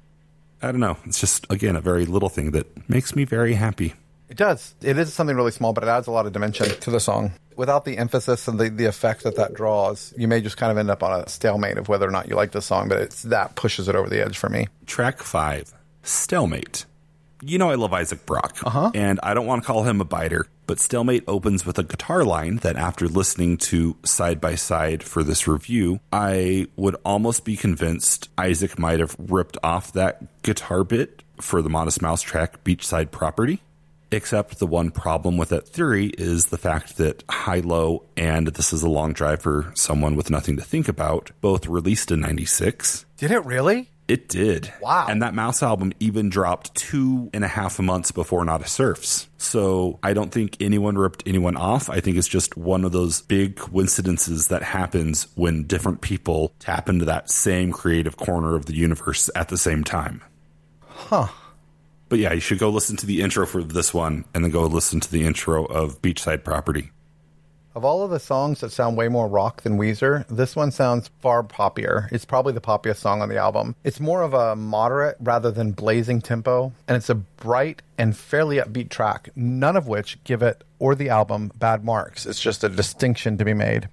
I don't know. It's just, again, a very little thing that makes me very happy. It does. It is something really small, but it adds a lot of dimension to the song. Without the emphasis and the effect that draws, you may just kind of end up on a stalemate of whether or not you like the song, but that pushes it over the edge for me. Track 5, Stalemate. You know I love Isaac Brock, and I don't want to call him a biter, but Stalemate opens with a guitar line that after listening to Side by Side for this review, I would almost be convinced Isaac might have ripped off that guitar bit for the Modest Mouse track Beachside Property. Except the one problem with that theory is the fact that High Low and This Is a Long Drive for Someone with Nothing to Think About both released in 96. Did it really? It did. Wow. And that Mouse album even dropped 2.5 months before Not a Surf's. So I don't think anyone ripped anyone off. I think it's just one of those big coincidences that happens when different people tap into that same creative corner of the universe at the same time. Huh. But yeah, you should go listen to the intro for this one and then go listen to the intro of Beachside Property. Of all of the songs that sound way more rock than Weezer, this one sounds far poppier. It's probably the poppiest song on the album. It's more of a moderate rather than blazing tempo, and it's a bright and fairly upbeat track, none of which give it or the album bad marks. It's just a distinction to be made.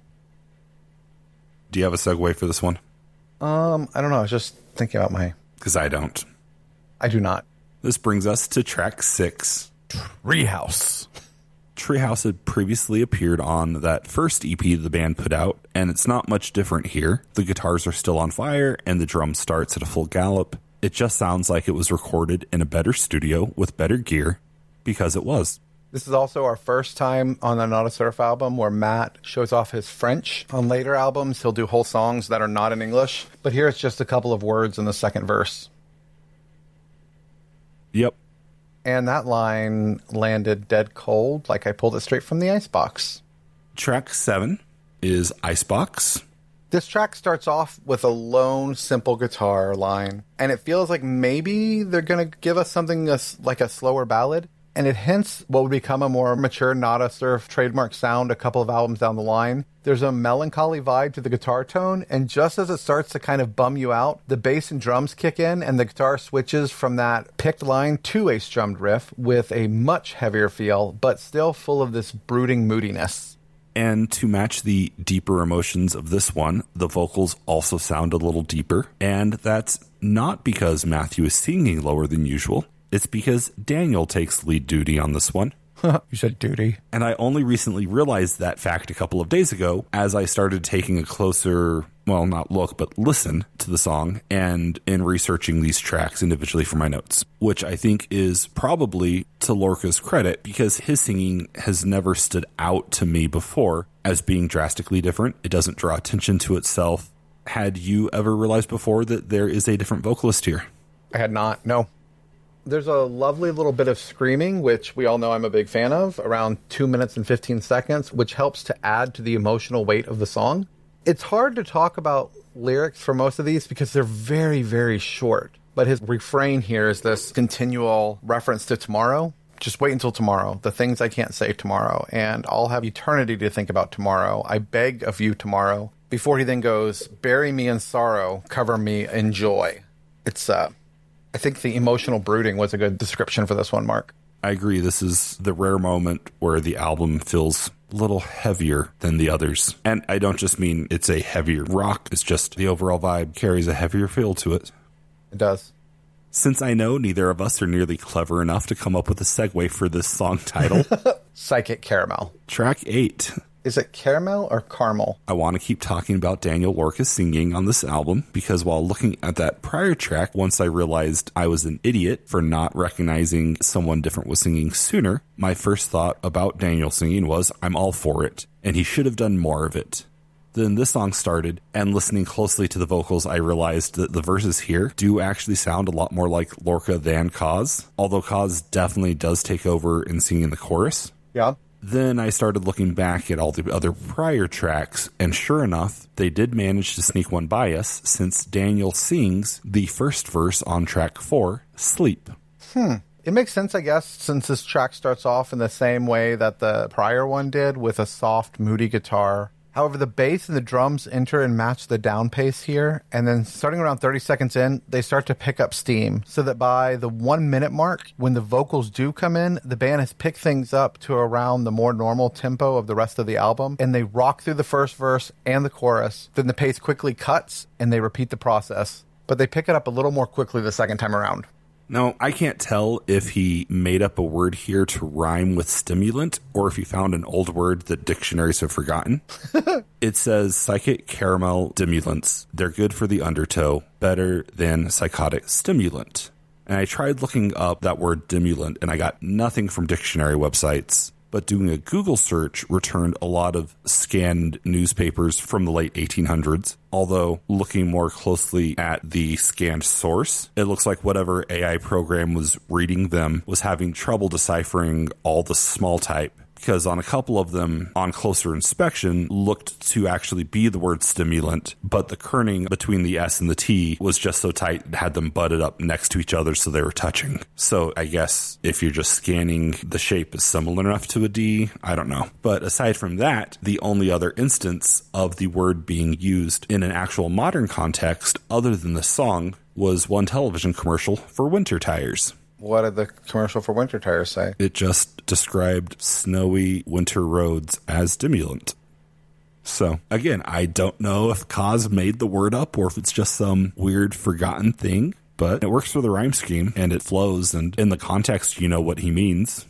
Do you have a segue for this one? I don't know. I was just thinking about my... Because I don't. I do not. This brings us to track 6. Treehouse. Treehouse had previously appeared on that first EP the band put out, and it's not much different here. The guitars are still on fire, and the drum starts at a full gallop. It just sounds like it was recorded in a better studio with better gear, because it was. This is also our first time on the Not a Surf album where Matt shows off his French. On later albums, he'll do whole songs that are not in English, but here it's just a couple of words in the second verse. Yep. And that line landed dead cold, like I pulled it straight from the icebox. Track 7 is Icebox. This track starts off with a lone, simple guitar line, and it feels like maybe they're going to give us something like a slower ballad, and it hints what would become a more mature Nada Surf trademark sound a couple of albums down the line. There's a melancholy vibe to the guitar tone, and just as it starts to kind of bum you out, the bass and drums kick in, and the guitar switches from that picked line to a strummed riff with a much heavier feel, but still full of this brooding moodiness. And to match the deeper emotions of this one, the vocals also sound a little deeper. And that's not because Matthew is singing lower than usual. It's because Daniel takes lead duty on this one. You said duty. And I only recently realized that fact a couple of days ago as I started taking a closer, well, not look, but listen to the song and in researching these tracks individually for my notes, which I think is probably to Lorca's credit because his singing has never stood out to me before as being drastically different. It doesn't draw attention to itself. Had you ever realized before that there is a different vocalist here? I had not, no. There's a lovely little bit of screaming, which we all know I'm a big fan of, around 2 minutes and 15 seconds, which helps to add to the emotional weight of the song. It's hard to talk about lyrics for most of these because they're very, very short. But his refrain here is this continual reference to tomorrow. Just wait until tomorrow. The things I can't say tomorrow. And I'll have eternity to think about tomorrow. I beg of you tomorrow. Before he then goes, bury me in sorrow, cover me in joy. It's, I think the emotional brooding was a good description for this one, Mark. I agree. This is the rare moment where the album feels a little heavier than the others. And I don't just mean it's a heavier rock. It's just the overall vibe carries a heavier feel to it. It does. Since I know neither of us are nearly clever enough to come up with a segue for this song title. Psychic Caramel. Track 8. Is it caramel or caramel? I want to keep talking about Daniel Lorca's singing on this album because while looking at that prior track, once I realized I was an idiot for not recognizing someone different was singing sooner, my first thought about Daniel singing was, I'm all for it, and he should have done more of it. Then this song started, and listening closely to the vocals, I realized that the verses here do actually sound a lot more like Lorca than Kaz, although Kaz definitely does take over in singing the chorus. Yeah. Then I started looking back at all the other prior tracks, and sure enough, they did manage to sneak one by us since Daniel sings the first verse on track 4, Sleep. It makes sense, I guess, since this track starts off in the same way that the prior one did, with a soft, moody guitar. However, the bass and the drums enter and match the down pace here, and then starting around 30 seconds in, they start to pick up steam, so that by the 1 minute mark, when the vocals do come in, the band has picked things up to around the more normal tempo of the rest of the album, and they rock through the first verse and the chorus. Then the pace quickly cuts, and they repeat the process, but they pick it up a little more quickly the second time around. Now, I can't tell if he made up a word here to rhyme with stimulant or if he found an old word that dictionaries have forgotten. It says psychic caramel stimulants. They're good for the undertow, better than psychotic stimulant. And I tried looking up that word stimulant and I got nothing from dictionary websites. But doing a Google search returned a lot of scanned newspapers from the late 1800s. Although looking more closely at the scanned source, it looks like whatever AI program was reading them was having trouble deciphering all the small type. Because on a couple of them, on closer inspection, looked to actually be the word stimulant, but the kerning between the S and the T was just so tight it had them butted up next to each other so they were touching. So I guess if you're just scanning the shape is similar enough to a D, I don't know. But aside from that, the only other instance of the word being used in an actual modern context other than the song was one television commercial for winter tires. What did the commercial for winter tires say? It just described snowy winter roads as stimulant. So, again, I don't know if Kaz made the word up or if it's just some weird forgotten thing, but it works for the rhyme scheme and it flows, and in the context, you know what he means.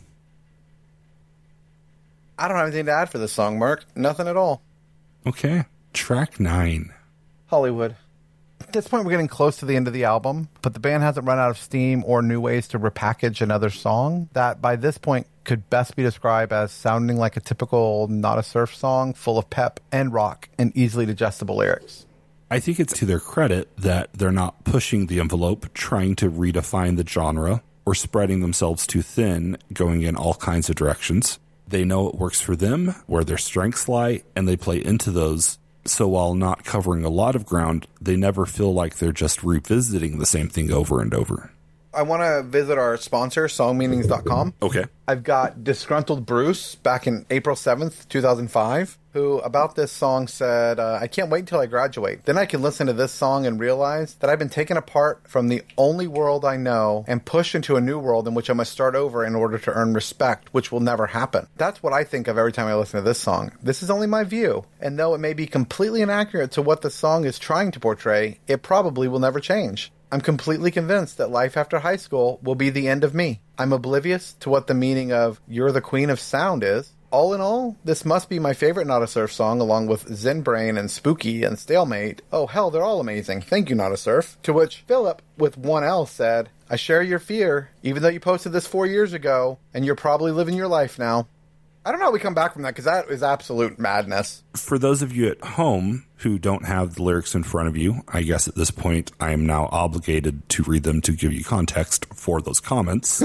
I don't have anything to add for this song, Mark. Nothing at all. Okay, track 9. Hollywood. At this point, we're getting close to the end of the album, but the band hasn't run out of steam or new ways to repackage another song that by this point could best be described as sounding like a typical Nada Surf song full of pep and rock and easily digestible lyrics. I think it's to their credit that they're not pushing the envelope, trying to redefine the genre, or spreading themselves too thin, going in all kinds of directions. They know it works for them, where their strengths lie, and they play into those So while not covering a lot of ground, they never feel like they're just revisiting the same thing over and over. I want to visit our sponsor, songmeanings.com. Okay. I've got Disgruntled Bruce back in April 7th, 2005, who about this song said, I can't wait until I graduate. Then I can listen to this song and realize that I've been taken apart from the only world I know and pushed into a new world in which I must start over in order to earn respect, which will never happen. That's what I think of every time I listen to this song. This is only my view, and though it may be completely inaccurate to what the song is trying to portray, it probably will never change. I'm completely convinced that life after high school will be the end of me. I'm oblivious to what the meaning of "You're the Queen of Sound" is. All in all, this must be my favorite Not a Surf song, along with Zen Brain and Spooky and Stalemate. Oh hell, they're all amazing. Thank you, Not a Surf. To which Philip, with one L, said, I share your fear, even though you posted this 4 years ago, and you're probably living your life now. I don't know how we come back from that, because that is absolute madness. For those of you at home who don't have the lyrics in front of you, I guess at this point I am now obligated to read them to give you context for those comments.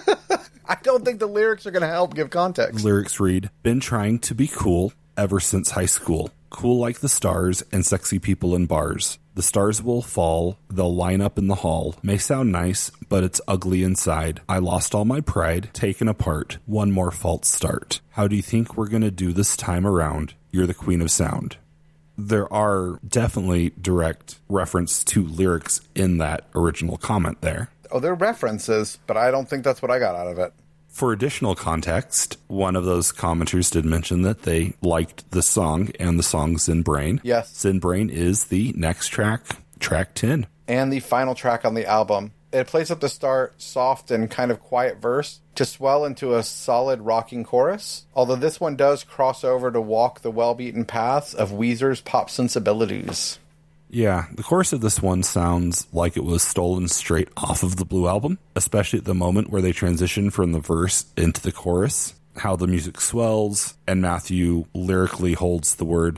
I don't think the lyrics are going to help give context. Lyrics read, been trying to be cool ever since high school. Cool like the stars and sexy people in bars. The stars will fall, they'll line up in the hall. May sound nice, but it's ugly inside. I lost all my pride, taken apart. One more false start. How do you think we're going to do this time around? You're the Queen of Sound. There are definitely direct reference to lyrics in that original comment there. Oh, they're references, but I don't think that's what I got out of it. For additional context, one of those commenters did mention that they liked the song and the song Zen Brain. Yes. Zen Brain is the next track, track 10. And the final track on the album. It plays at the start, soft and kind of quiet verse, to swell into a solid rocking chorus. Although this one does cross over to walk the well-beaten paths of Weezer's pop sensibilities. Yeah, the chorus of this one sounds like it was stolen straight off of the Blue Album, especially at the moment where they transition from the verse into the chorus. How the music swells, and Matthew lyrically holds the word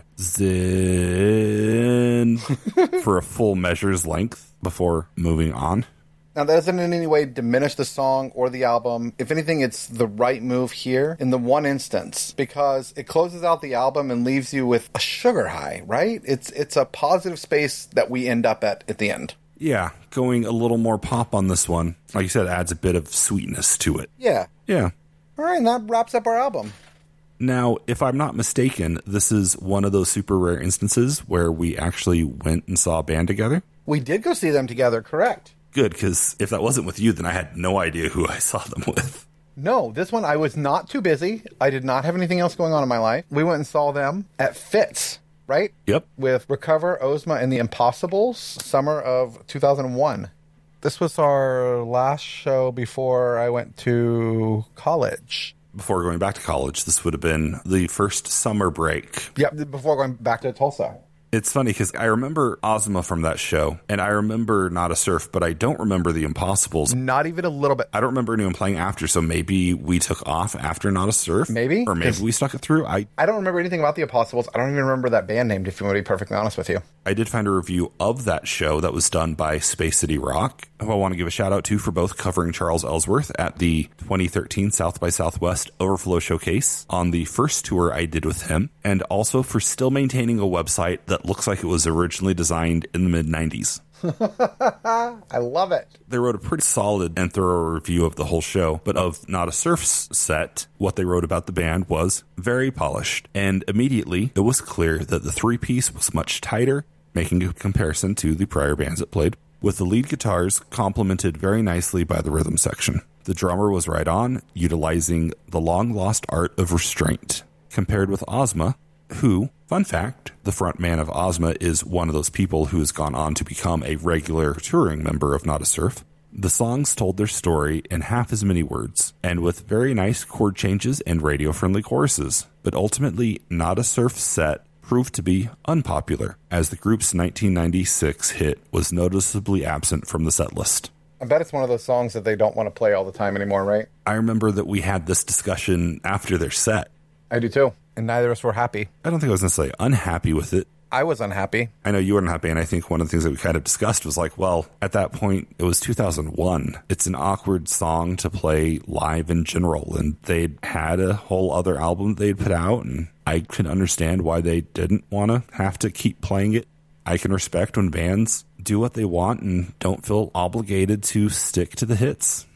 Zen for a full measure's length before moving on. Now, that doesn't in any way diminish the song or the album. If anything, it's the right move here in the one instance, because it closes out the album and leaves you with a sugar high, right? It's a positive space that we end up at the end. Yeah, going a little more pop on this one, like you said, adds a bit of sweetness to it. Yeah. Yeah. All right, and that wraps up our album. Now, if I'm not mistaken, this is one of those super rare instances where we actually went and saw a band together. We did go see them together, correct? Good, because if that wasn't with you, then I had no idea who I saw them with. No, this one I was not too busy. I did not have anything else going on in my life. We went and saw them at Fitz, right? Yep. With Recover, Ozma, and the Impossibles, summer of 2001. This was our last show before I went to college. Before going back to college, this would have been the first summer break. Yep, before going back to Tulsa. It's funny because I remember Ozma from that show, and I remember Not a Surf, but I don't remember the Impossibles. Not even a little bit. I don't remember anyone playing after, so maybe we took off after Not a Surf. Maybe. Or maybe we stuck it through. I don't remember anything about the Impossibles. I don't even remember that band name, if you want to be perfectly honest with you. I did find a review of that show that was done by Space City Rock, who I want to give a shout out to for both covering Charles Ellsworth at the 2013 South by Southwest Overflow Showcase on the first tour I did with him, and also for still maintaining a website that looks like it was originally designed in the mid-90s. I love it. They wrote a pretty solid and thorough review of the whole show, but of Not a Surf's set, what they wrote about the band was very polished, and immediately it was clear that the three-piece was much tighter, making a comparison to the prior bands it played, with the lead guitars complemented very nicely by the rhythm section. The drummer was right on, utilizing the long-lost art of restraint. Compared with Ozma, who, fun fact, the front man of Ozma is one of those people who has gone on to become a regular touring member of Not a Surf. The songs told their story in half as many words, and with very nice chord changes and radio-friendly choruses. But ultimately, Not a Surf's set proved to be unpopular, as the group's 1996 hit was noticeably absent from the set list. I bet it's one of those songs that they don't want to play all the time anymore, right? I remember that we had this discussion after their set. I do too. And neither of us were happy. I don't think I was necessarily unhappy with it. I was unhappy. I know you weren't happy, and I think one of the things that we kind of discussed was like, well, at that point, it was 2001. It's an awkward song to play live in general, and they'd had a whole other album they'd put out, and I could understand why they didn't want to have to keep playing it. I can respect when bands do what they want and don't feel obligated to stick to the hits.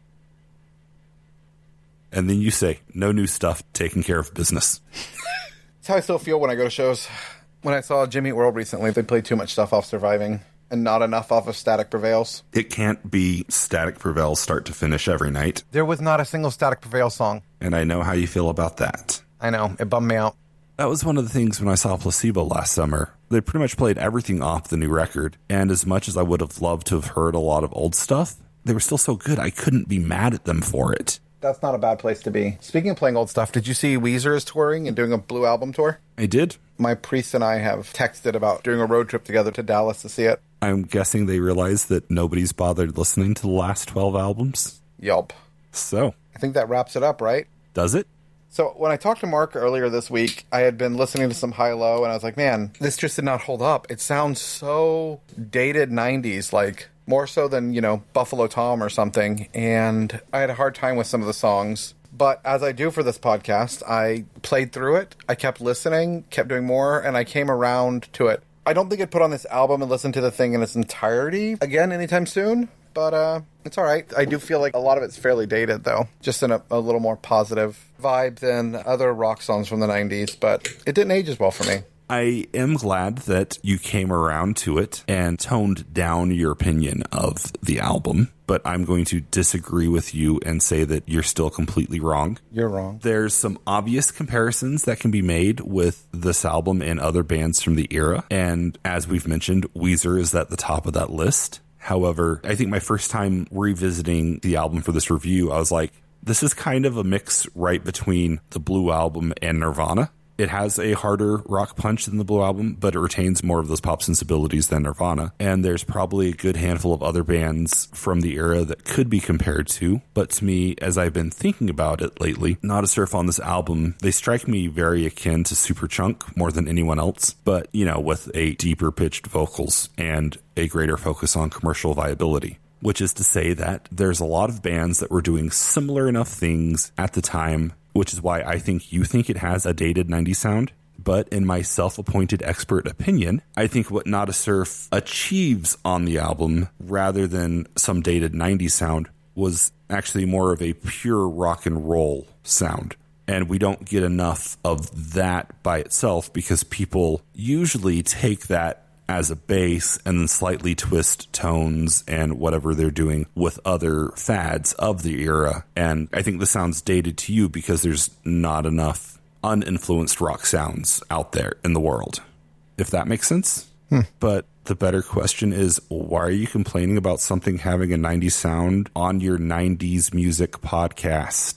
And then you say, no new stuff, taking care of business. That's how I still feel when I go to shows. When I saw Jimmy Eat World recently, they played too much stuff off Surviving and not enough off of Static Prevails. It can't be Static Prevails start to finish every night. There was not a single Static Prevails song. And I know how you feel about that. I know. It bummed me out. That was one of the things when I saw Placebo last summer. They pretty much played everything off the new record. And as much as I would have loved to have heard a lot of old stuff, they were still so good I couldn't be mad at them for it. That's not a bad place to be. Speaking of playing old stuff, did you see Weezer is touring and doing a Blue Album tour? I did. My priest and I have texted about doing a road trip together to Dallas to see it. I'm guessing they realized that nobody's bothered listening to the last 12 albums. Yelp. So, I think that wraps it up, right? does it? So when I talked to Mark earlier this week, I had been listening to some high-low, and I was like, man, this just did not hold up. It sounds so dated 90s, like more so than, Buffalo Tom or something. And I had a hard time with some of the songs. But as I do for this podcast, I played through it. I kept listening, kept doing more, and I came around to it. I don't think I'd put on this album and listen to the thing in its entirety again anytime soon. But it's all right. I do feel like a lot of it's fairly dated, though. Just in a little more positive vibe than other rock songs from the 90s. But it didn't age as well for me. I am glad that you came around to it and toned down your opinion of the album. But I'm going to disagree with you and say that you're still completely wrong. You're wrong. There's some obvious comparisons that can be made with this album and other bands from the era. And as we've mentioned, Weezer is at the top of that list. However, I think my first time revisiting the album for this review, I was like, this is kind of a mix right between the Blue Album and Nirvana. It has a harder rock punch than the Blue Album, but it retains more of those pop sensibilities than Nirvana. And there's probably a good handful of other bands from the era that could be compared to. But to me, as I've been thinking about it lately, Nada Surf on this album, they strike me very akin to Superchunk more than anyone else. But, with a deeper pitched vocals and a greater focus on commercial viability. Which is to say that there's a lot of bands that were doing similar enough things at the time, which is why I think you think it has a dated 90s sound. But in my self-appointed expert opinion, I think what Nada Surf achieves on the album, rather than some dated 90s sound, was actually more of a pure rock and roll sound. And we don't get enough of that by itself because people usually take that as a base and then slightly twist tones and whatever they're doing with other fads of the era. And I think this sounds dated to you because there's not enough uninfluenced rock sounds out there in the world, if that makes sense. But the better question is, why are you complaining about something having a 90s sound on your 90s music podcast?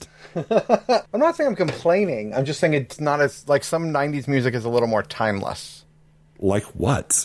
I'm not saying I'm complaining. I'm just saying it's not as, like, some 90s music is a little more timeless. Like what?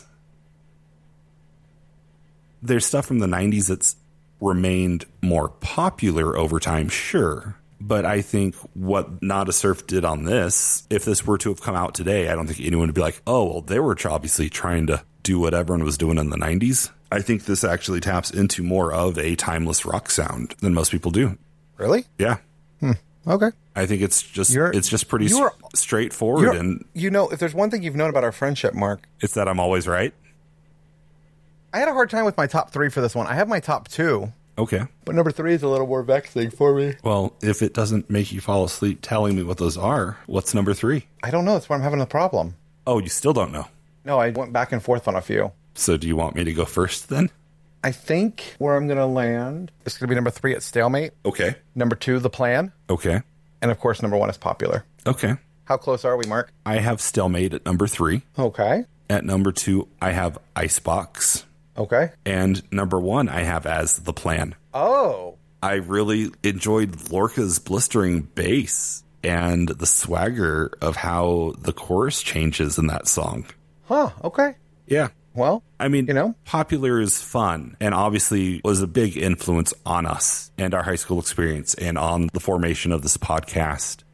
There's stuff from the 90s that's remained more popular over time, sure. But I think what Nada Surf did on this, if this were to have come out today, I don't think anyone would be like, oh, well, they were obviously trying to do what everyone was doing in the 90s. I think this actually taps into more of a timeless rock sound than most people do. Really? Yeah. Okay. I think it's just pretty straightforward. And if there's one thing you've known about our friendship, Mark, it's that I'm always right. I had a hard time with my top 3 for this one. I have my top 2. Okay. But number 3 is a little more vexing for me. Well, if it doesn't make you fall asleep telling me what those are, what's number 3? I don't know. That's where I'm having a problem. Oh, you still don't know? No, I went back and forth on a few. So do you want me to go first then? I think where I'm going to land is going to be number 3 at Stalemate. Okay. Number 2, The Plan. Okay. And of course, number 1 is Popular. Okay. How close are we, Mark? I have Stalemate at number 3. Okay. At number 2, I have Icebox. Okay. And number 1, I have as The Plan. Oh. I really enjoyed Lorca's blistering bass and the swagger of how the chorus changes in that song. Huh. Okay. Yeah. Well, I mean, Popular is fun and obviously was a big influence on us and our high school experience and on the formation of this podcast.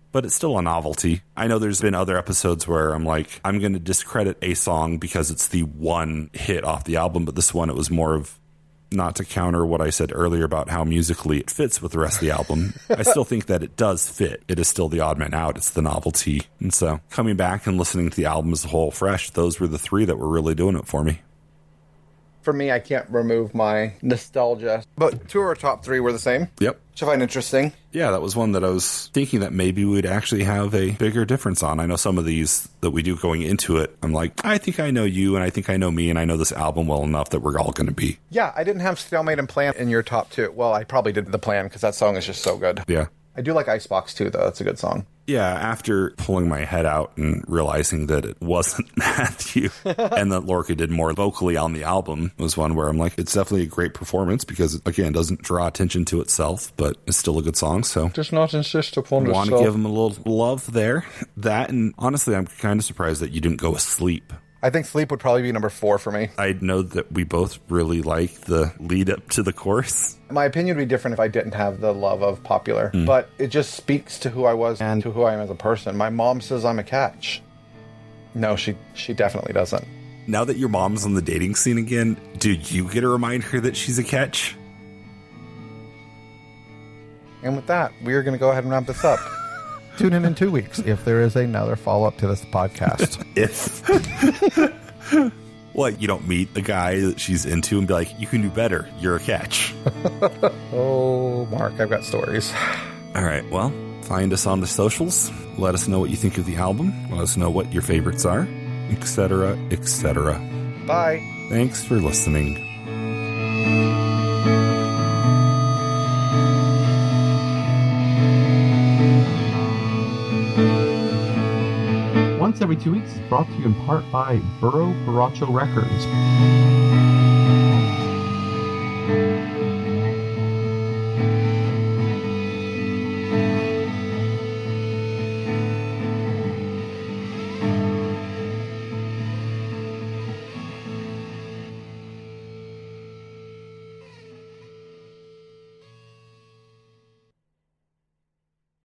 but it's still a novelty. I know there's been other episodes where I'm like, I'm going to discredit a song because it's the one hit off the album, but this one, it was more of, not to counter what I said earlier about how musically it fits with the rest of the album. I still think that it does fit. It is still the odd man out. It's the novelty. And so coming back and listening to the album as a whole fresh, those were the three that were really doing it for me. For me, I can't remove my nostalgia. But two of our top three were the same. Yep. Which I find interesting. Yeah, that was one that I was thinking that maybe we'd actually have a bigger difference on. I know some of these that we do going into it, I'm like, I think I know you, and I think I know me, and I know this album well enough that we're all going to be. Yeah, I didn't have Stalemate and Plan in your top two. Well, I probably did The Plan because that song is just so good. Yeah. I do like Icebox too, though. That's a good song. Yeah, after pulling my head out and realizing that it wasn't Matthew and that Lorca did more vocally on the album was one where I'm like, it's definitely a great performance because, again, it doesn't draw attention to itself, but it's still a good song. So just not insist upon it. Want to give him a little love there. That, and honestly, I'm kind of surprised that you didn't go with Sleep. I think Sleep would probably be number 4 for me. I know that we both really like the lead up to the chorus. My opinion would be different if I didn't have the love of Popular, but it just speaks to who I was and to who I am as a person. My mom says I'm a catch. No, she definitely doesn't. Now that your mom's on the dating scene again, do you get to remind her that she's a catch? And with that, we are going to go ahead and wrap this up. Tune in 2 weeks if there is another follow-up to this podcast. If. What, you don't meet the guy that she's into and be like, you can do better. You're a catch. Oh, Mark, I've got stories. All right, well, find us on the socials. Let us know what you think of the album. Let us know what your favorites are, etc., etc. Bye. Thanks for listening. Once Every 2 Weeks is brought to you in part by Burro Borracho Records.